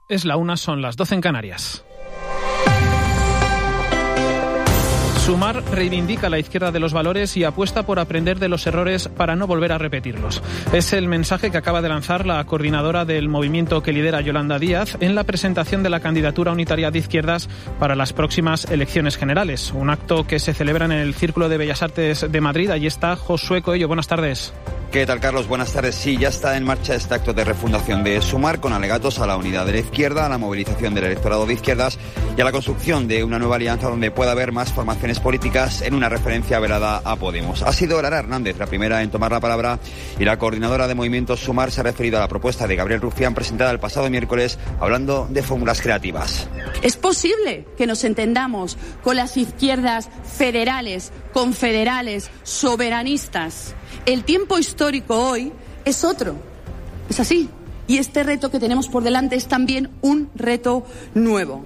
Es la 1, son las 12 en Canarias. Sumar reivindica la izquierda de los valores y apuesta por aprender de los errores para no volver a repetirlos. Es el mensaje que acaba de lanzar la coordinadora del movimiento que lidera Yolanda Díaz en la presentación de la candidatura unitaria de izquierdas para las próximas elecciones generales. Un acto que se celebra en el Círculo de Bellas Artes de Madrid. Allí está Josué Coello. Buenas tardes. ¿Qué tal, Carlos? Buenas tardes. Sí, ya está en marcha este acto de refundación de Sumar, con alegatos a la unidad de la izquierda, a la movilización del electorado de izquierdas y a la construcción de una nueva alianza donde pueda haber más formaciones políticas, en una referencia velada a Podemos. Ha sido Lara Hernández la primera en tomar la palabra y la coordinadora de Movimiento Sumar se ha referido a la propuesta de Gabriel Rufián presentada el pasado miércoles, hablando de fórmulas creativas. Es posible que nos entendamos con las izquierdas federales, confederales, soberanistas. El tiempo histórico hoy es otro, es así. Y este reto que tenemos por delante es también un reto nuevo.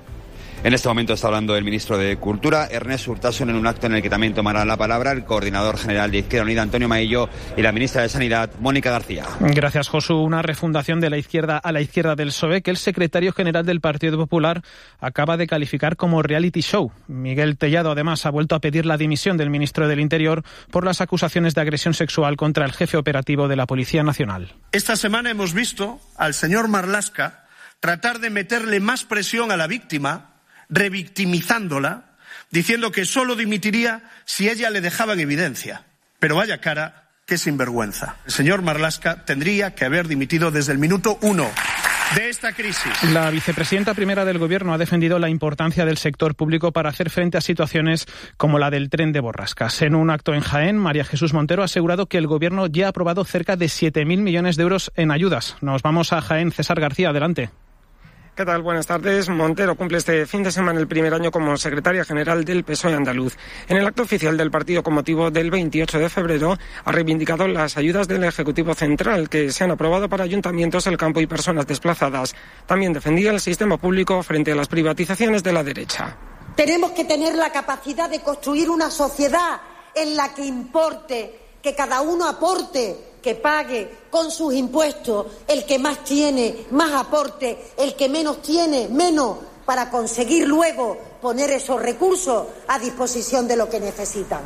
En este momento está hablando el ministro de Cultura, Ernest Urtasun, en un acto en el que también tomarán la palabra el coordinador general de Izquierda Unida, Antonio Maillo, y la ministra de Sanidad, Mónica García. Gracias, Josu. Una refundación de la izquierda a la izquierda del PSOE que el secretario general del Partido Popular acaba de calificar como reality show. Miguel Tellado, además, ha vuelto a pedir la dimisión del ministro del Interior por las acusaciones de agresión sexual contra el jefe operativo de la Policía Nacional. Esta semana hemos visto al señor Marlaska tratar de meterle más presión a la víctima, revictimizándola, diciendo que solo dimitiría si ella le dejaba en evidencia. Pero vaya cara, qué sinvergüenza. El señor Marlaska tendría que haber dimitido desde el minuto 1 de esta crisis. La vicepresidenta primera del Gobierno ha defendido la importancia del sector público para hacer frente a situaciones como la del tren de Borrascas. En un acto en Jaén, María Jesús Montero ha asegurado que el Gobierno ya ha aprobado cerca de 7.000 millones de euros en ayudas. Nos vamos a Jaén. César García, adelante. ¿Qué tal? Buenas tardes. Montero cumple este fin de semana el primer año como secretaria general del PSOE andaluz. En el acto oficial del partido con motivo del 28 de febrero ha reivindicado las ayudas del Ejecutivo Central que se han aprobado para ayuntamientos, el campo y personas desplazadas. También defendía el sistema público frente a las privatizaciones de la derecha. Tenemos que tener la capacidad de construir una sociedad en la que importe, que cada uno aporte, que pague con sus impuestos, el que más tiene, más aporte, el que menos tiene, menos, para conseguir luego poner esos recursos a disposición de lo que necesitan.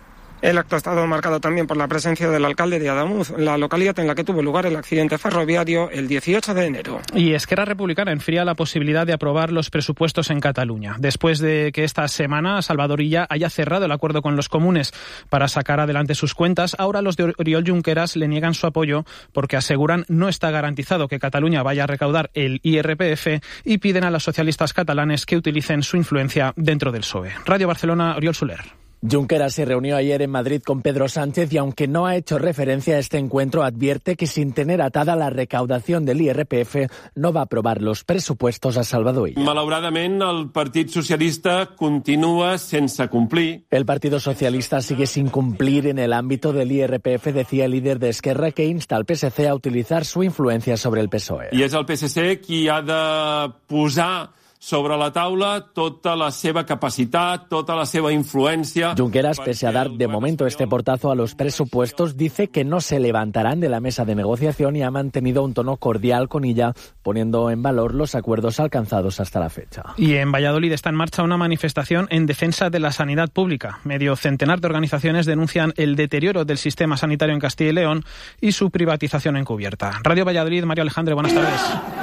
El acto ha estado marcado también por la presencia del alcalde de Adamuz, la localidad en la que tuvo lugar el accidente ferroviario el 18 de enero. Y Esquerra Republicana enfría la posibilidad de aprobar los presupuestos en Cataluña. Después de que esta semana Salvador Illa haya cerrado el acuerdo con los comunes para sacar adelante sus cuentas, ahora los de Oriol Junqueras le niegan su apoyo porque aseguran no está garantizado que Cataluña vaya a recaudar el IRPF y piden a los socialistas catalanes que utilicen su influencia dentro del PSOE. Radio Barcelona, Oriol Soler. Junqueras se reunió ayer en Madrid con Pedro Sánchez y aunque no ha hecho referencia a este encuentro, advierte que sin tener atada la recaudación del IRPF no va a aprobar los presupuestos a Salvador Illa. Malauradament, el Partit Socialista continúa sense complir. El Partido Socialista sigue sin cumplir en el ámbito del IRPF, decía el líder de Esquerra, que insta al PSC a utilizar su influencia sobre el PSOE. I és el PSC qui ha de posar sobre la taula tota la seva capacitat, tota la seva influència. Junqueras, pese a dar de momento este portazo a los presupuestos, dice que no se levantarán de la mesa de negociación y ha mantenido un tono cordial con ella, poniendo en valor los acuerdos alcanzados hasta la fecha. Y en Valladolid está en marcha una manifestación en defensa de la sanidad pública. Medio centenar de organizaciones denuncian el deterioro del sistema sanitario en Castilla y León y su privatización encubierta. Radio Valladolid, Mario Alejandre, buenas tardes.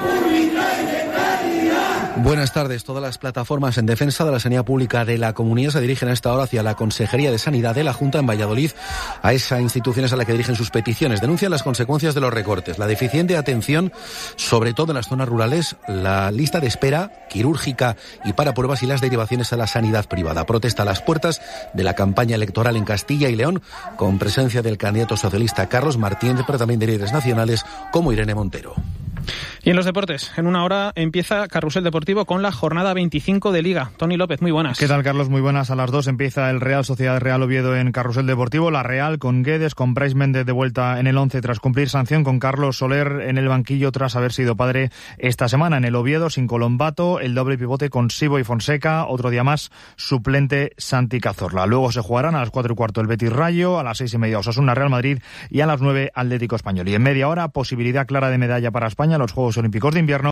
Buenas tardes. Todas las plataformas en defensa de la sanidad pública de la comunidad se dirigen a esta hora hacia la Consejería de Sanidad de la Junta en Valladolid. A esa institución es a la que dirigen sus peticiones. Denuncian las consecuencias de los recortes, la deficiente atención, sobre todo en las zonas rurales, la lista de espera quirúrgica y para pruebas y las derivaciones a la sanidad privada. Protesta a las puertas de la campaña electoral en Castilla y León, con presencia del candidato socialista Carlos Martínez, pero también de líderes nacionales como Irene Montero. Y en los deportes, en una hora empieza Carrusel Deportivo con la jornada 25 de Liga. Tony López, muy buenas. ¿Qué tal, Carlos? Muy buenas. A las 2 empieza el Real Sociedad Real Oviedo en Carrusel Deportivo. La Real con Guedes, con Brais Méndez de vuelta en el 11 tras cumplir sanción, con Carlos Soler en el banquillo tras haber sido padre esta semana. En el Oviedo, sin Colombato, el doble pivote con Sibo y Fonseca. Otro día más, suplente Santi Cazorla. Luego se jugarán a las 4:15 el Betis Rayo, a las 6:30 Osasuna Real Madrid y a las 9 Atlético Español. Y en media hora, posibilidad clara de medalla para España en los Juegos Olímpicos de Invierno.